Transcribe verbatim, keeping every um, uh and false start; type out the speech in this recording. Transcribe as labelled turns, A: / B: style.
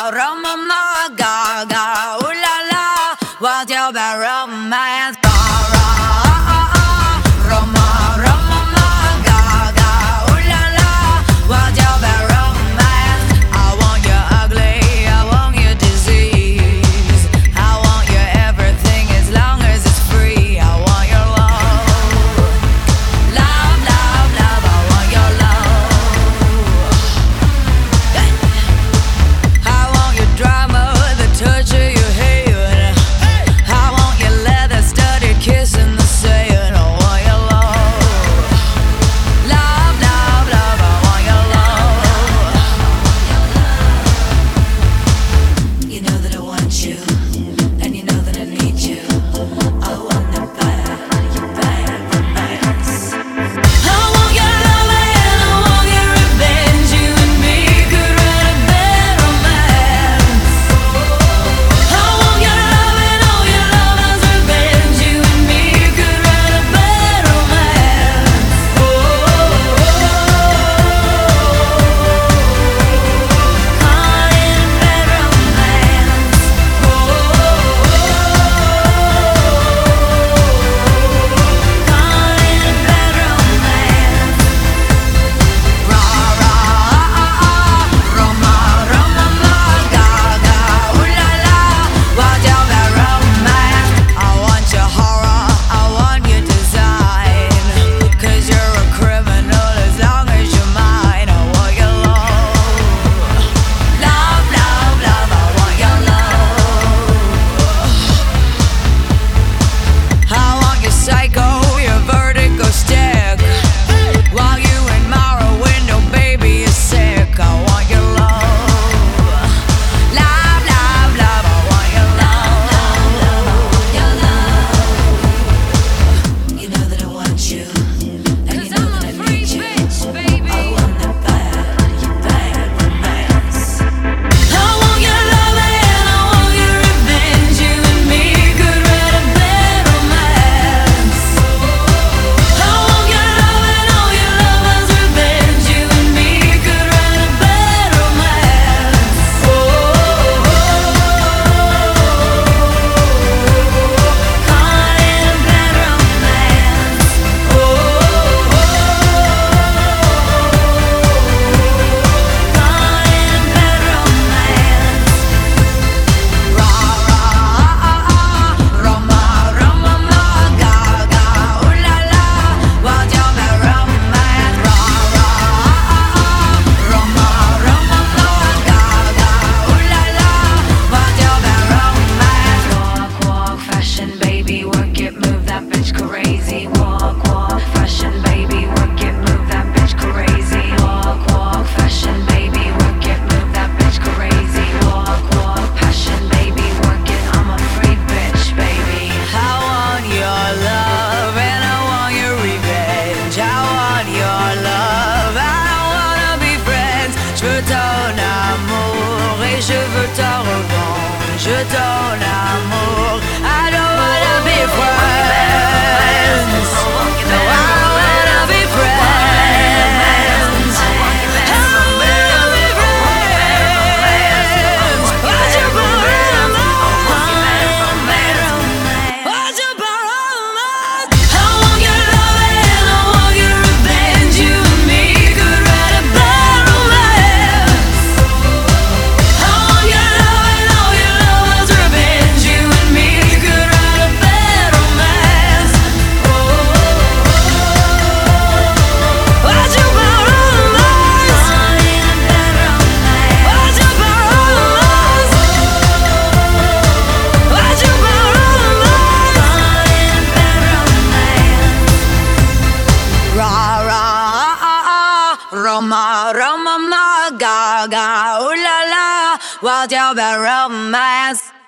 A: Roma, Roma, ma, ga, ga, ooh la la. What's your bad romance? Ra, ra, ah, ah, ah. Roma, Roma, ma, ga, ga, ooh la la. What's your bad romance? I want you ugly, I want you disease. I want you everything as long as it's free. I want your love, love, love, love. I want your love. I want your drama, the touch of your hand. I want your leather-studded kiss in the sand. I want your love, love, love, love. I want your love. You know that I want you, and you know that I need you. I want the bad, your bad romance. I want your love and I want your revenge. You and me could write a bad romance. I want your love and all your lovers' revenge. You and me could write a bad romance. Oh, call it a bad romance. Oh, call it a bad romance. Ra, ra, ah, ah, ah. Roma, Roma, ma, ga, ga, ooh la la. What's your bad romance? I want your horror, I want your design. 'Cause you're a criminal as long as you're mine. I want your love, love, love, love. I want your love. I want your psycho, your vertigo stick. While you admire a window, baby, you're sick. I want your love, love, love, love. I want your love, your love. You know that I want you, and you know that I need you. I want the bad, your bad romance. I want your love and I want your revenge. You and me could write a bad romance. I want your love and all your lovers' revenge. You and me could write a bad romance. Oh, call it a bad romance. Oh, call it a bad romance. Ra, ra, ah, ah, ah. Roma, Roma, ma, ga, ga, ooh la la. What's your bad romance? Ra, ra, ah, ah, ah. Roma, Roma, ma, ga, ga, ooh la la. What's your bad romance? Walk, walk, fashion, baby, work it, move that bitch crazy. Walk, walk, fashion, baby, work it, move that bitch crazy. Walk, walk, fashion, baby, work it, move that bitch crazy. Walk, walk, passion, baby, work it. I'm a free bitch, baby. I want your love and I want your revenge. I want your love, I wanna be friends. Je veux ton amour et je veux ta revanche. Ton amour, I don't wanna be friends. No, I wanna be friends. I wanna be friends. What's your bad romance? What's your bad romance? I want your love and I want your revenge. You and me could write a bad romance. I want your love and all your lovers' revenge. You and me could write a bad romance. Oh, what's your bad romance? What's your bad romance? What's your bad romance? Ra, ra, ah, ah, ah. Roma, Roma, ma, ga, ga, ooh la la. What's your bad romance?